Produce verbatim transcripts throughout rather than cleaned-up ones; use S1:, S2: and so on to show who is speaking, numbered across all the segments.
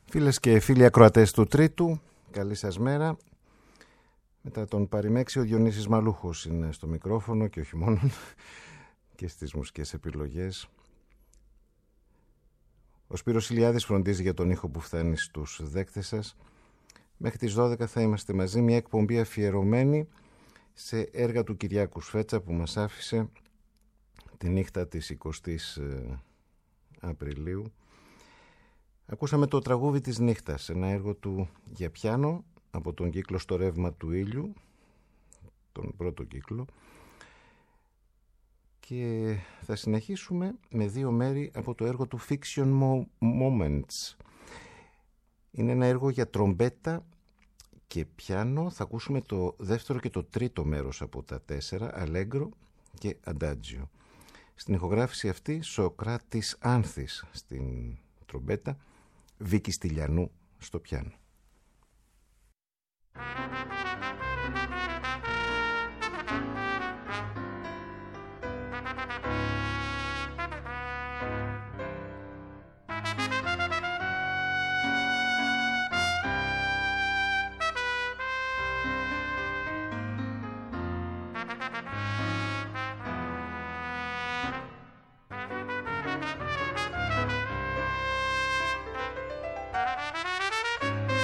S1: Φίλες και φίλοι ακροατές του Τρίτου, καλή σας μέρα. Μετά τον Παριμέξη, ο Διονύσης Μαλούχος είναι στο μικρόφωνο και όχι μόνο, και στις μουσικές επιλογές. Ο Σπύρος Ηλιάδης φροντίζει για τον ήχο που φτάνει στους δέκτες σας. Μέχρι τις δώδεκα θα είμαστε μαζί, μια εκπομπή αφιερωμένη σε έργα του Κυριάκου Σφέτσα που μας άφησε τη νύχτα της εικοστής Απριλίου. Ακούσαμε το τραγούδι της νύχτας, ένα έργο του για πιάνο από τον κύκλο «Στο ρεύμα του ήλιου», τον πρώτο κύκλο, και θα συνεχίσουμε με δύο μέρη από το έργο του Fiction Moments. Είναι ένα έργο για τρομπέτα και πιάνο. Θα ακούσουμε το δεύτερο και το τρίτο μέρος από τα τέσσερα, Allegro και Adagio. Στην ηχογράφηση αυτή Σοκράτης Άνθης στην τρομπέτα, Βίκη Στυλιανού στο πιάνο.
S2: Thank you.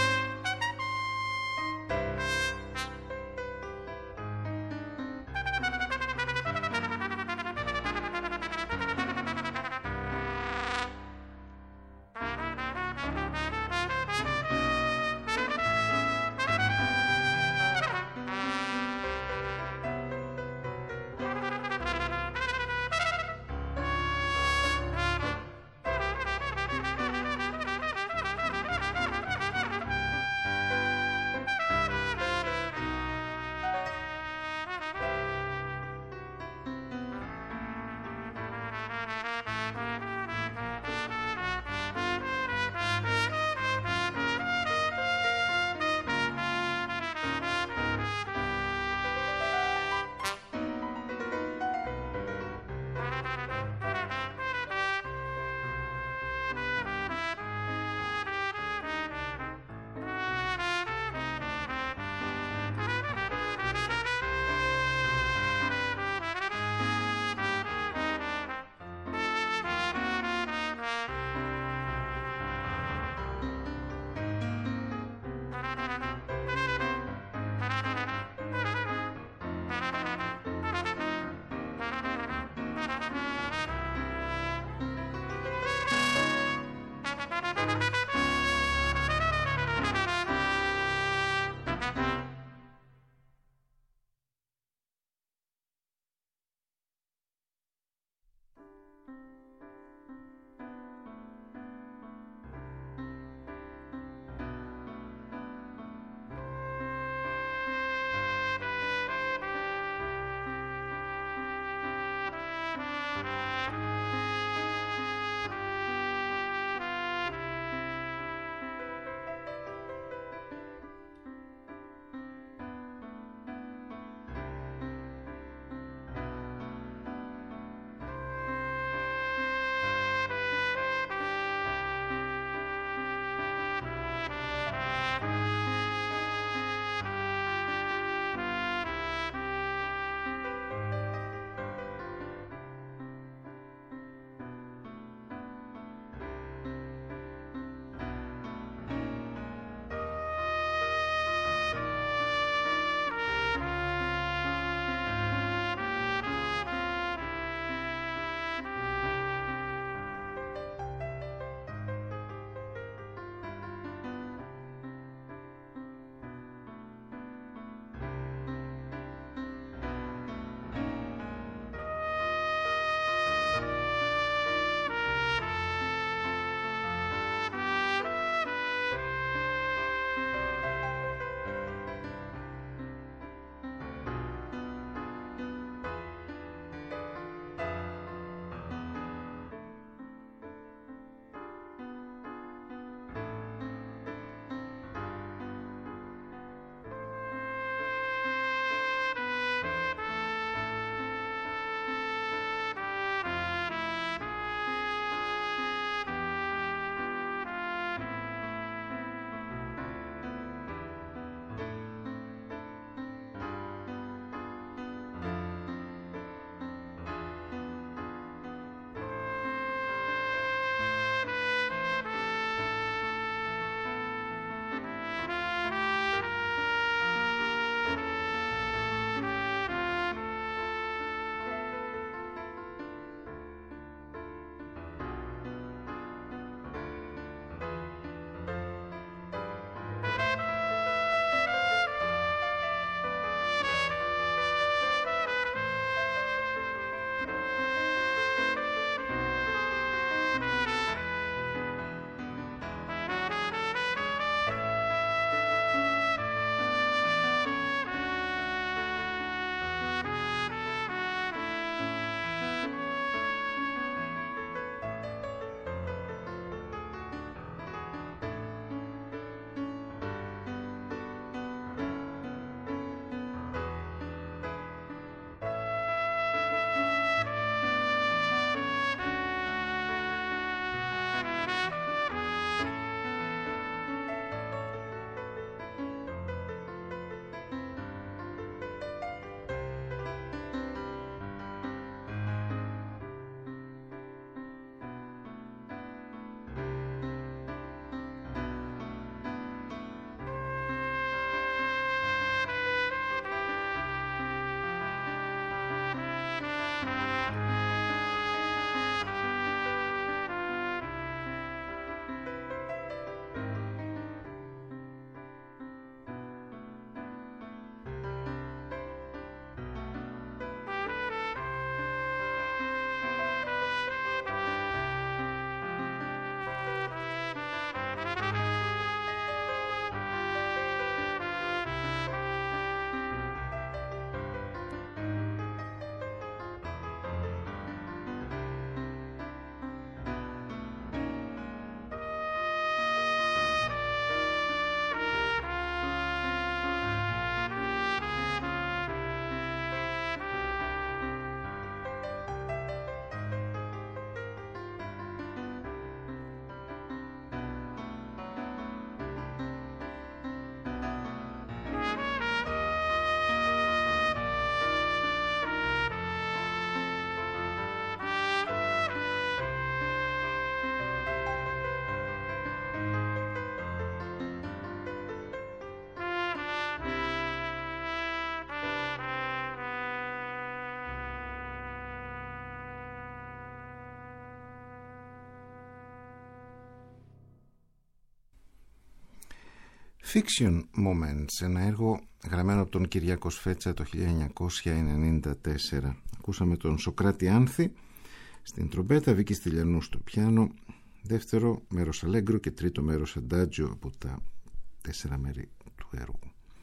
S1: Fiction Moments, ένα έργο γραμμένο από τον Κυριάκο Σφέτσα το χίλια εννιακόσια ενενήντα τέσσερα. Ακούσαμε τον Σοκράτη Άνθη στην τρομπέτα, Βίκη Στυλιανού στο πιάνο, δεύτερο μέρος αλέγκρο και τρίτο μέρος αντάτζιο από τα τέσσερα μέρη του έργου.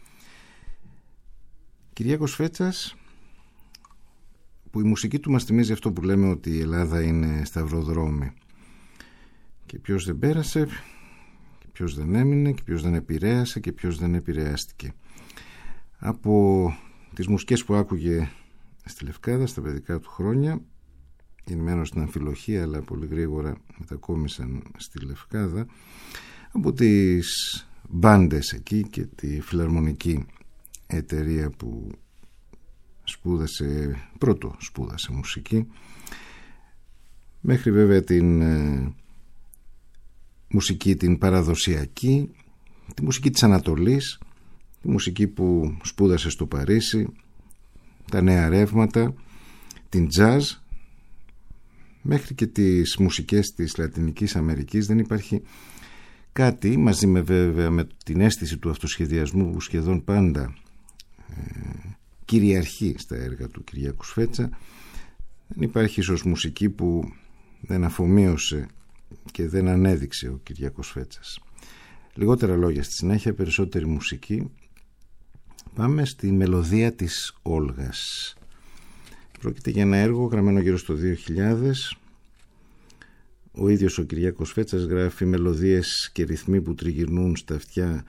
S1: Κυριάκος Σφέτσας, που η μουσική του μας θυμίζει αυτό που λέμε ότι η Ελλάδα είναι σταυροδρόμι και ποιος δεν πέρασε και ποιος δεν έμεινε και ποιος δεν επηρέασε και ποιος δεν επηρεάστηκε. Από τις μουσικές που άκουγε στη Λευκάδα στα παιδικά του χρόνια, γεννημένος στην Αμφιλοχία αλλά πολύ γρήγορα μετακόμισαν στη Λευκάδα, από τις μπάντες εκεί και τη φιλαρμονική εταιρεία που σπούδασε, πρώτο σπούδασε μουσική, μέχρι βέβαια την ε, μουσική την παραδοσιακή, τη μουσική της Ανατολής, τη μουσική που σπούδασε στο Παρίσι, τα νέα ρεύματα, την jazz, μέχρι και τις μουσικές της Λατινικής Αμερικής. Δεν υπάρχει κάτι, μαζί με βέβαια με την αίσθηση του αυτοσχεδιασμού που σχεδόν πάντα ε, κυριαρχεί στα έργα του Κυριάκου Σφέτσα, δεν υπάρχει ίσως μουσική που δεν αφομοίωσε και δεν ανέδειξε ο Κυριάκος Σφέτσας. Λιγότερα λόγια στη συνέχεια, περισσότερη μουσική. Πάμε στη μελωδία της Όλγας. Πρόκειται για ένα έργο γραμμένο γύρω στο δύο χιλιάδες. Ο ίδιος ο Κυριάκος Σφέτσας γράφει μελωδίες και ρυθμοί που τριγυρνούν στα αυτιά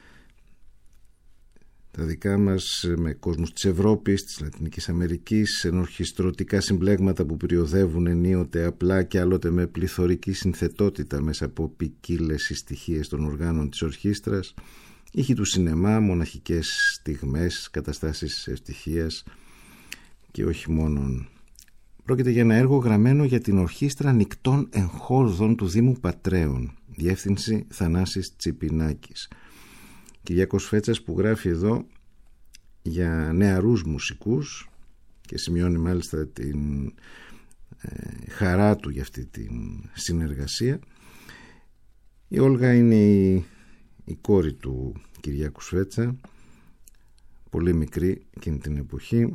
S1: τα δικά μας, με κόσμους της Ευρώπης, της Λατινικής Αμερικής, ενορχιστρωτικά συμπλέγματα που περιοδεύουν ενίοτε απλά και άλλοτε με πληθωρική συνθετότητα μέσα από ποικίλες στοιχείες των οργάνων της ορχήστρας, ήχοι του σινεμά, μοναχικές στιγμές, καταστάσεις ευτυχίας και όχι μόνον. Πρόκειται για ένα έργο γραμμένο για την Ορχήστρα Νικτών Εγχόρδων του Δήμου Πατρέων, διεύθυνση Θανάσης Τσιπινάκης. Κυριάκος Σφέτσας που γράφει εδώ για νεαρούς μουσικούς και σημειώνει μάλιστα την ε, χαρά του για αυτή την συνεργασία. Η Όλγα είναι η, η κόρη του Κυριάκου Σφέτσα, πολύ μικρή εκείνη την εποχή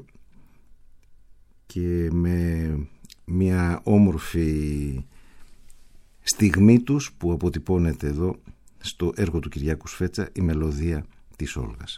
S1: και με μια όμορφη στιγμή τους που αποτυπώνεται εδώ στο έργο του Κυριάκου Σφέτσα, η μελωδία της Όλγας.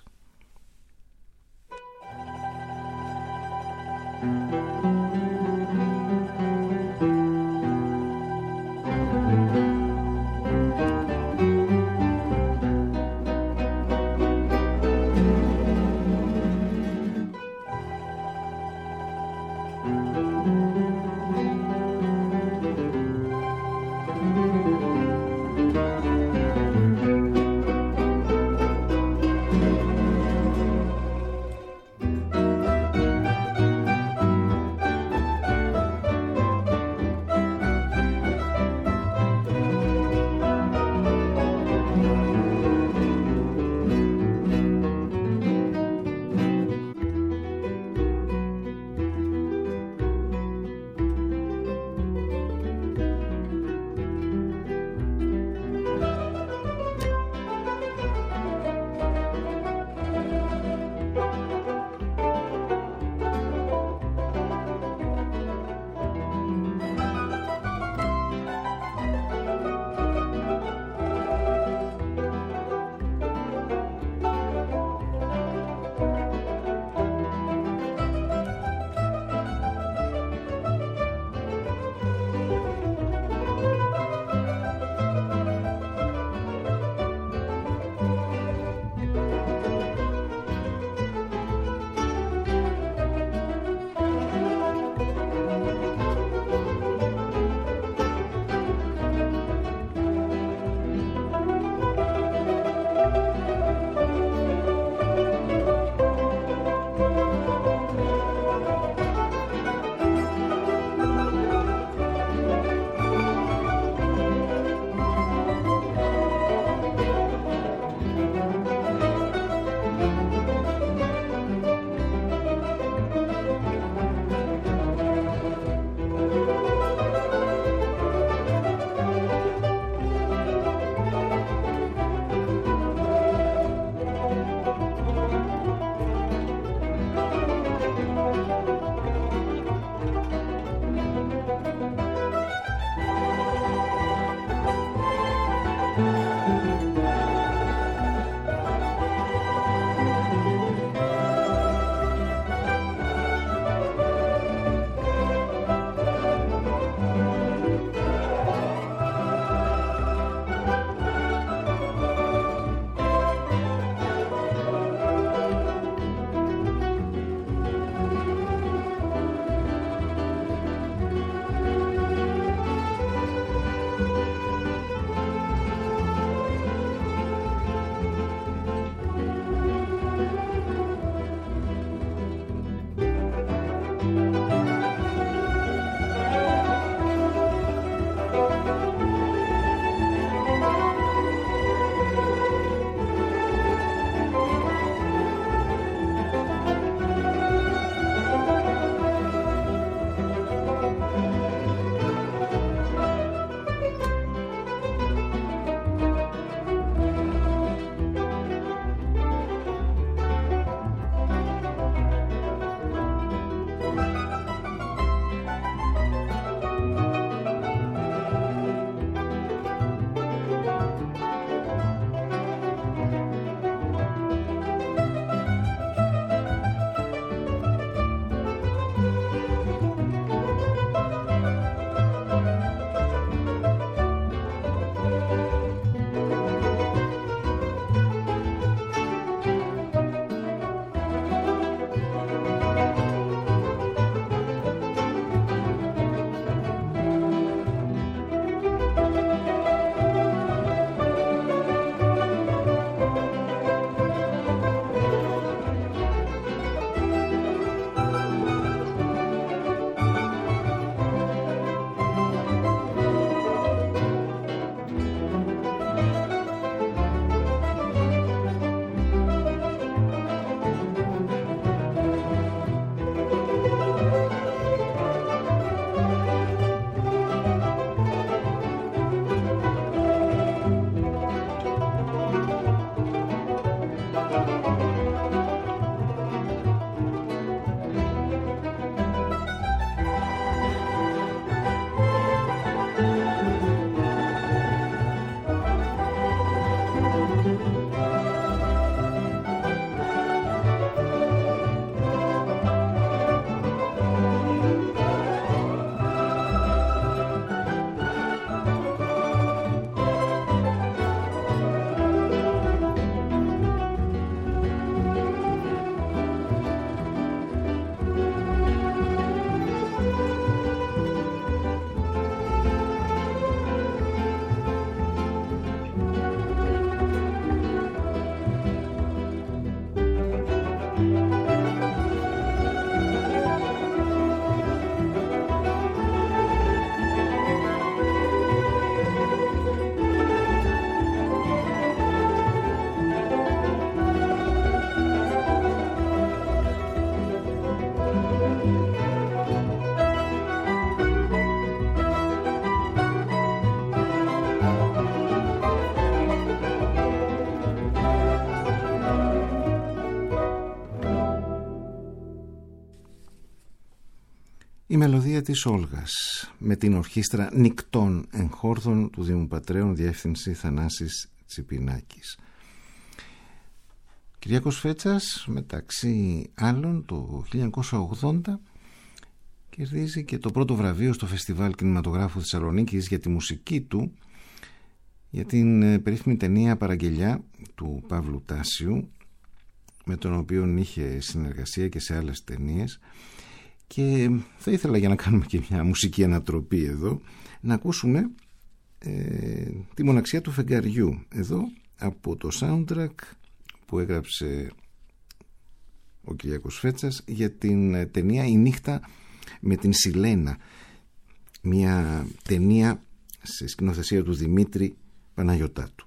S1: Η μελωδία της Όλγας με την ορχήστρα νικτών εγχόρδων του Δήμου Πατρέων, διεύθυνση Θανάσης Τσιπινάκης. Κυριάκος Φέτσας, μεταξύ άλλων, το χίλια εννιακόσια ογδόντα κερδίζει και το πρώτο βραβείο στο Φεστιβάλ Κινηματογράφου Θεσσαλονίκης για τη μουσική του, για την περίφημη ταινία Παραγγελιά του Παύλου Τάσιου, με τον οποίο είχε συνεργασία και σε άλλες ταινίες. Και θα ήθελα, για να κάνουμε και μια μουσική ανατροπή εδώ, να ακούσουμε ε, τη μοναξιά του φεγγαριού εδώ από το soundtrack που έγραψε ο Κυριάκος Φέτσας για την ταινία «Η νύχτα με την Σιλένα», μια ταινία σε σκηνοθεσία του Δημήτρη Παναγιωτάτου.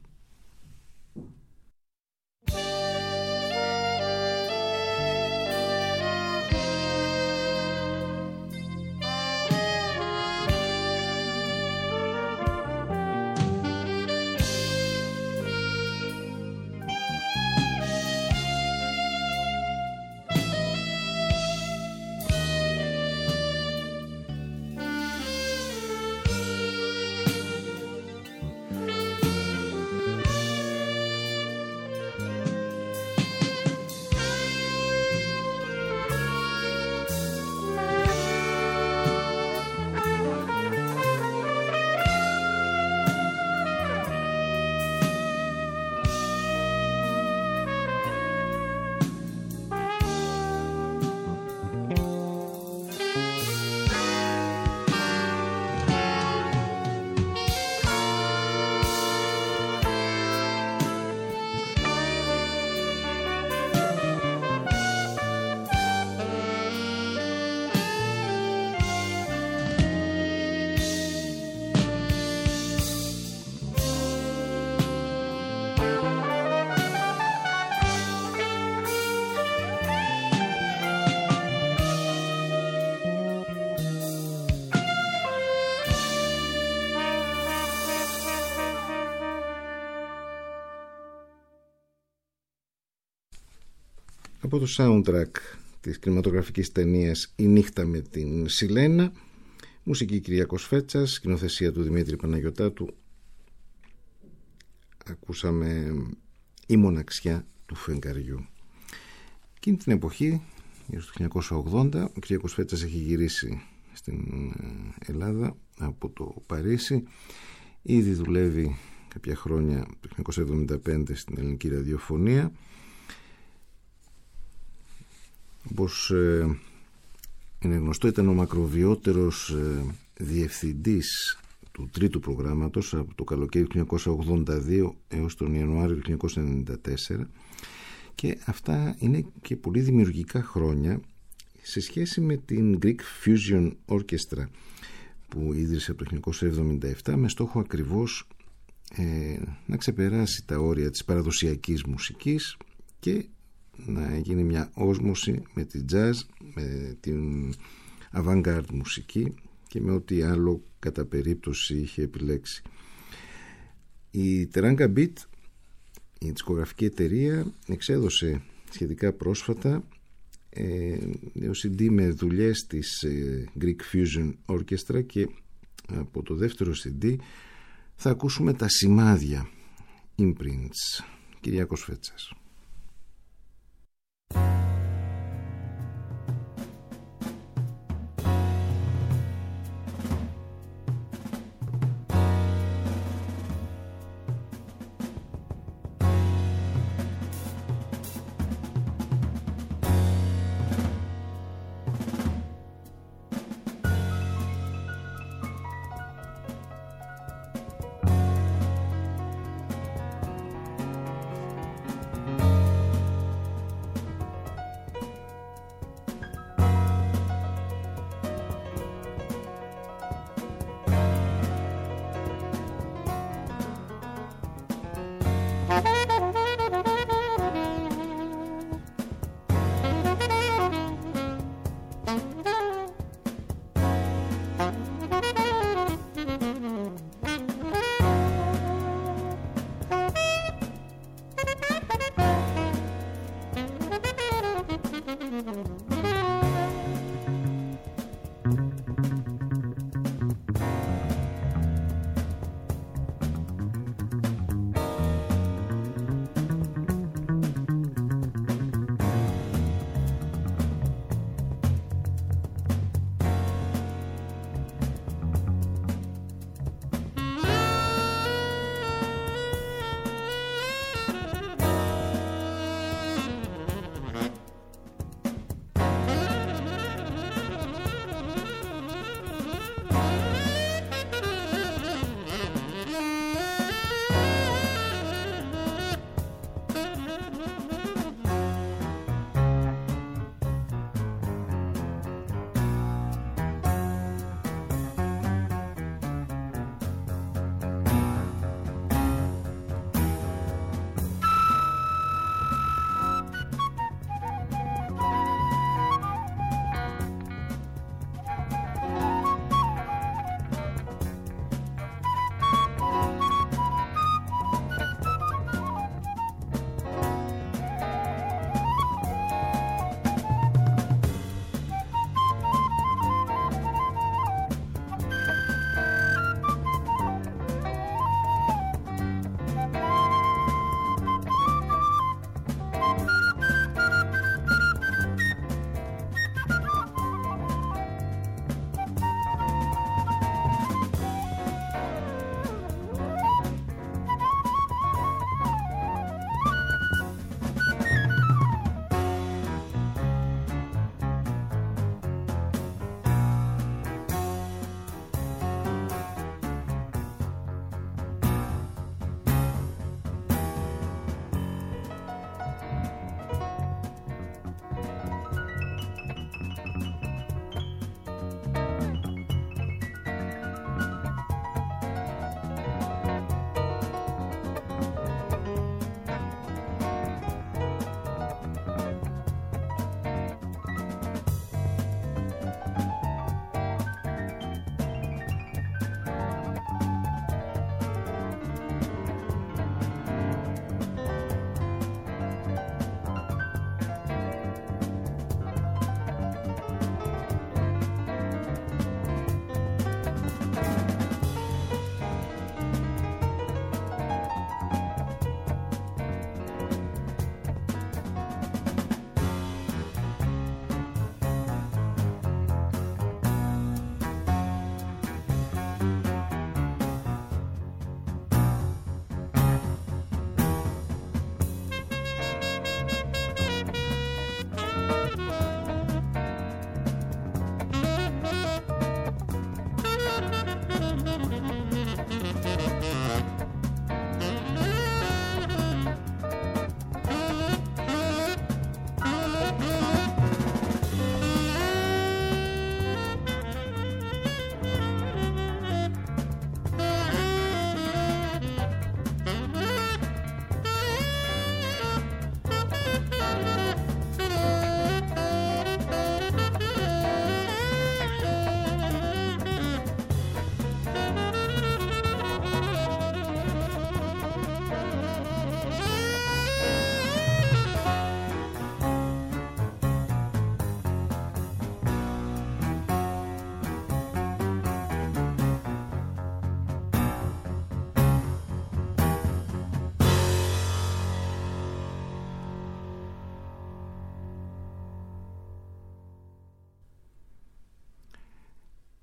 S1: Από το soundtrack της κινηματογραφικής ταινίας «Η νύχτα με την Σιλένα», μουσική Κυριάκος Φέτσας, σκηνοθεσία του Δημήτρη Παναγιωτάτου, ακούσαμε «Η μοναξιά του φεγγαριού». Εκείνη την εποχή, γύρω στο χίλια εννιακόσια ογδόντα, ο Κυριάκος Φέτσας έχει γυρίσει στην Ελλάδα από το Παρίσι. Ήδη δουλεύει κάποια χρόνια, το χίλια εννιακόσια εβδομήντα πέντε, στην ελληνική ραδιοφωνία. Όπως ε, είναι γνωστό, ήταν ο μακροβιότερος ε, διευθυντής του τρίτου προγράμματος από το καλοκαίρι του χίλια εννιακόσια ογδόντα δύο έως τον Ιανουάριο του χίλια εννιακόσια ενενήντα τέσσερα, και αυτά είναι και πολύ δημιουργικά χρόνια σε σχέση με την Greek Fusion Orchestra που ίδρυσε από το χίλια εννιακόσια εβδομήντα επτά με στόχο ακριβώς ε, να ξεπεράσει τα όρια της παραδοσιακής μουσικής και να γίνει μια όσμωση με την jazz, με την avant-garde μουσική και με ό,τι άλλο κατά περίπτωση είχε επιλέξει. Η Teranga Beat, η δισκογραφική εταιρεία, εξέδωσε σχετικά πρόσφατα ε, νέο σι ντι με δουλειές της ε, Greek Fusion Orchestra, και από το δεύτερο σι ντι θα ακούσουμε τα σημάδια, imprints. Κυριάκος Φέτσας.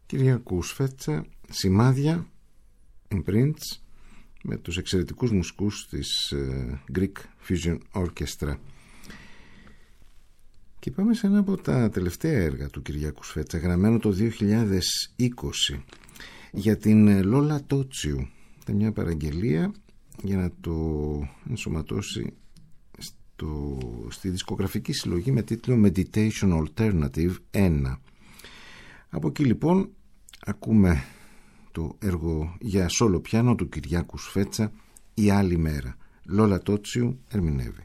S1: Κυριακού Σφέτσα, σημάδια, imprints, με τους εξαιρετικούς μουσικούς της Greek Fusion Orchestra. Και πάμε σε ένα από τα τελευταία έργα του Κυριάκου Σφέτσα, γραμμένο το δύο χιλιάδες είκοσι, για την Λόλα Τότσιου. Ήταν μια παραγγελία για να το ενσωματώσει στο, στη δισκογραφική συλλογή με τίτλο Meditation Alternative ένα. Από εκεί λοιπόν ακούμε το έργο για σόλο πιάνο του Κυριάκου Σφέτσα, «Η άλλη μέρα». Λόλα Τότσιου ερμηνεύει.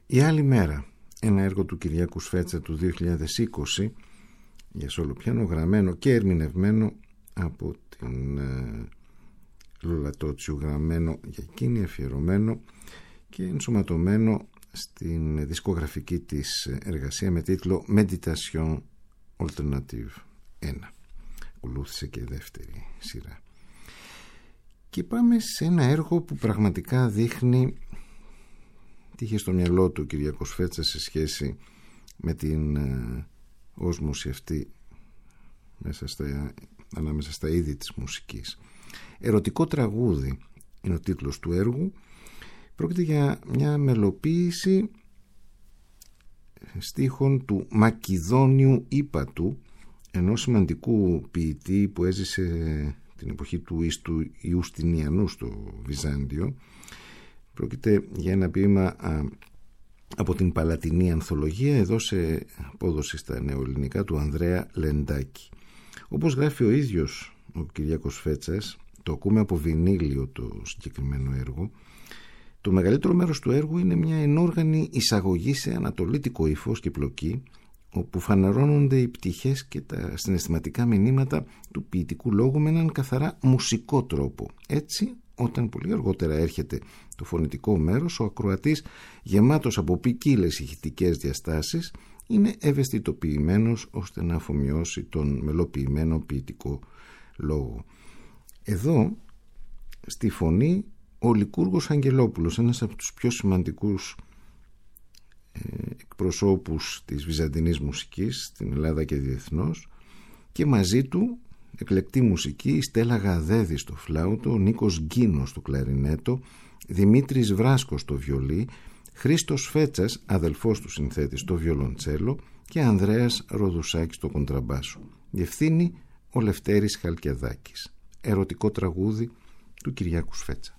S1: Η άλλη μέρα, ένα έργο του Κυριάκου Σφέτσα του δύο χιλιάδες είκοσι για σόλο πιάνο, γραμμένο και ερμηνευμένο από την ε, Λόλα Τότσιου, γραμμένο για εκείνη, αφιερωμένο και ενσωματωμένο στην δισκογραφική της εργασία με τίτλο Meditation Alternative ένα. Ακολούθησε και δεύτερη σειρά. Και πάμε σε ένα έργο που πραγματικά δείχνει τι είχε στο μυαλό του ο Κυριάκος Φέτσας σε σχέση με την ε, όσμωση αυτή μέσα στα, ανάμεσα στα είδη της μουσικής. Ερωτικό τραγούδι είναι ο τίτλος του έργου. Πρόκειται για μια μελοποίηση στίχων του Μακηδόνιου Ήπατου, ενός σημαντικού ποιητή που έζησε την εποχή του Ιστου Ιουστινιανού στο Βυζάντιο. Πρόκειται για ένα ποίημα α, από την Παλατινή Ανθολογία, εδώ σε απόδοση στα νεοελληνικά του Ανδρέα Λεντάκη. Όπως γράφει ο ίδιος ο Κυριάκος Φέτσας, το ακούμε από βινίλιο το συγκεκριμένο έργο, το μεγαλύτερο μέρος του έργου είναι μια ενόργανη εισαγωγή σε ανατολίτικο υφός και πλοκή, όπου φανερώνονται οι πτυχές και τα συναισθηματικά μηνύματα του ποιητικού λόγου με έναν καθαρά μουσικό τρόπο. Έτσι, όταν πολύ αργότερα έρχεται το φωνητικό μέρος, ο ακροατής, γεμάτος από ποικίλες ηχητικές διαστάσεις, είναι ευαισθητοποιημένος ώστε να αφομοιώσει τον μελοποιημένο ποιητικό λόγο. Εδώ, στη φωνή, ο Λικούργος Αγγελόπουλος, ένας από τους πιο σημαντικούς ε, εκπροσώπους της βυζαντινής μουσικής στην Ελλάδα και διεθνώς, και μαζί του εκλεκτή μουσική, η Στέλλα Γαδέδη στο φλάουτο, ο Νίκος Γκίνος στο κλαρινέτο, Δημήτρης Βράσκος στο βιολί, Χρήστος Φέτσας, αδελφός του συνθέτη, στο βιολοντσέλο και Ανδρέας Ροδουσάκης στο κοντραμπάσο. Διευθύνει ο Λευτέρης Χαλκιαδάκης. Ερωτικό τραγούδι του Κυριάκου Σφέτσα.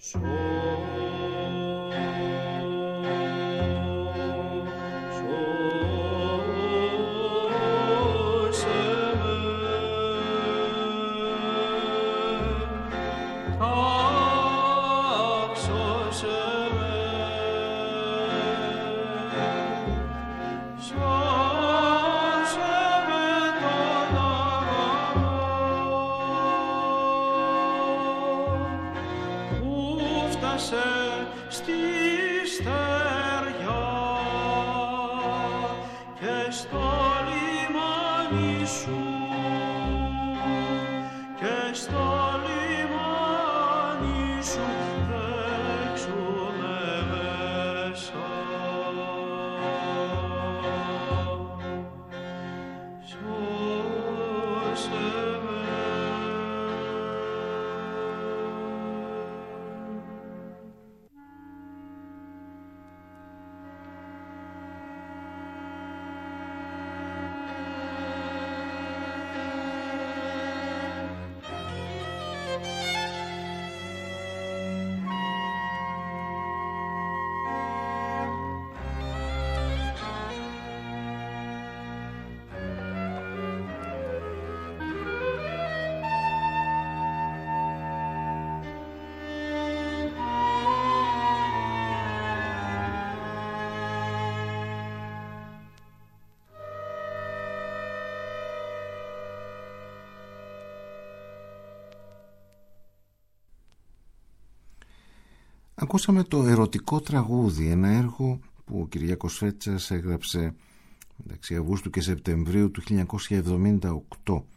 S1: Ακούσαμε το ερωτικό τραγούδι, ένα έργο που ο Κυριάκος Φέτσας έγραψε μεταξύ Αυγούστου και Σεπτεμβρίου του χίλια εννιακόσια εβδομήντα οκτώ.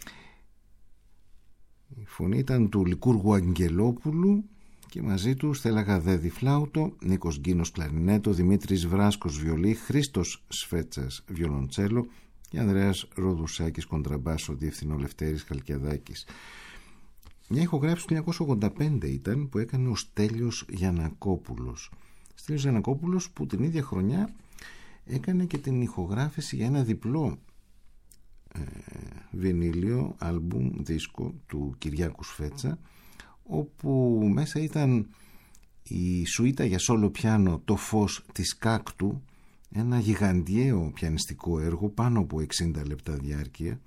S1: Η φωνή ήταν του Λικούργου Αγγελόπουλου και μαζί του Στέλλα Γαδέδη φλάουτο, Νίκος Γκίνος κλαρινέτο, Δημήτρης Βράσκος βιολί, Χρήστος Σφέτσας βιολοντσέλο και Ανδρέας Ροδουσάκης κοντραμπάσο, διευθυνό Λευτέρης Χαλκιαδάκης. Μια ηχογράφηση του χίλια εννιακόσια ογδόντα πέντε ήταν που έκανε ο Στέλιος Γιαννακόπουλος. Στέλιος Γιαννακόπουλος που την ίδια χρονιά έκανε και την ηχογράφηση για ένα διπλό ε, βινίλιο, άλμπουμ, δίσκο του Κυριάκου Σφέτσα, όπου μέσα ήταν η σουίτα για σόλο πιάνο «Το φως της Κάκτου», ένα γιγαντιαίο πιανιστικό έργο πάνω από εξήντα λεπτά διάρκεια.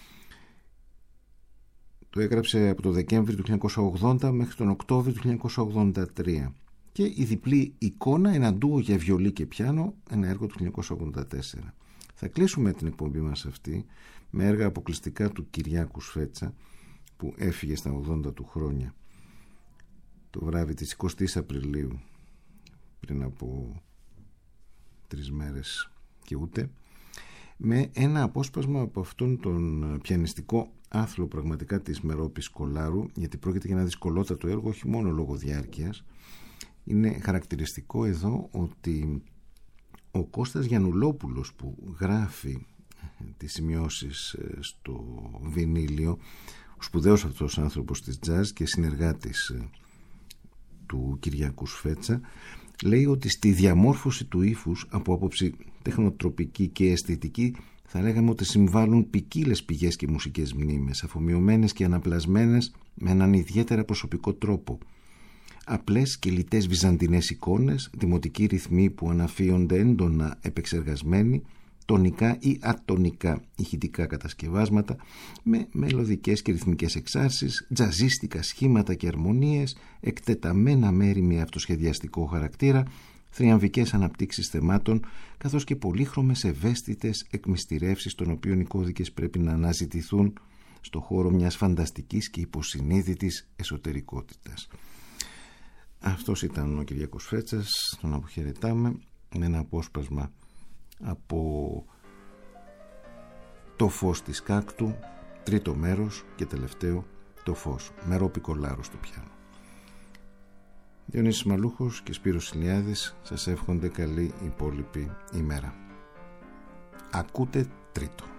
S1: Το έγραψε από το Δεκέμβρη του χίλια εννιακόσια ογδόντα μέχρι τον Οκτώβρη του χίλια εννιακόσια ογδόντα τρία. Και η διπλή εικόνα, ένα ντουο για βιολί και πιάνο, ένα έργο του χίλια εννιακόσια ογδόντα τέσσερα. Θα κλείσουμε την εκπομπή μας αυτή με έργα αποκλειστικά του Κυριάκου Σφέτσα, που έφυγε στα ογδόντα του χρόνια το βράδυ της εικοστής Απριλίου, πριν από τρεις μέρες και ούτε, με ένα απόσπασμα από αυτόν τον πιανιστικό άθλο πραγματικά της Μερόπης Κολάρου, γιατί πρόκειται για ένα δυσκολότατο έργο όχι μόνο λόγω διάρκειας. Είναι χαρακτηριστικό εδώ ότι ο Κώστας Γιαννουλόπουλος που γράφει τις σημειώσεις στο βινίλιο, ο σπουδαίος αυτός άνθρωπος της τζαζ και συνεργάτης του Κυριάκου Σφέτσα, λέει ότι στη διαμόρφωση του ύφους από άποψη τεχνοτροπική και αισθητική θα λέγαμε ότι συμβάλλουν ποικίλες πηγές και μουσικές μνήμες, αφομοιωμένες και αναπλασμένες με έναν ιδιαίτερα προσωπικό τρόπο. Απλές και λιτές βυζαντινές εικόνες, δημοτικοί ρυθμοί που αναφύονται έντονα επεξεργασμένοι, τονικά ή ατονικά ηχητικά κατασκευάσματα, με μελωδικές και ρυθμικές εξάρσεις, τζαζίστικα σχήματα και αρμονίες, εκτεταμένα μέρη με αυτοσχεδιαστικό χαρακτήρα, θριαμβικές αναπτύξεις θεμάτων, καθώς και πολύχρωμες ευαίσθητες εκμυστηρεύσεις των οποίων οι κώδικες πρέπει να αναζητηθούν στο χώρο μιας φανταστικής και υποσυνείδητης εσωτερικότητας. Αυτός ήταν ο Κυριάκος Φέτσας, τον αποχαιρετάμε με ένα απόσπασμα από «Το φως της Κάκτου», τρίτο μέρος και τελευταίο «Το φως», Μερόπη Κολάρου στο πιάνο. Διονύσης Μαλούχος και Σπύρος Ηλιάδης σας εύχονται καλή υπόλοιπη ημέρα. Ακούτε τρίτο.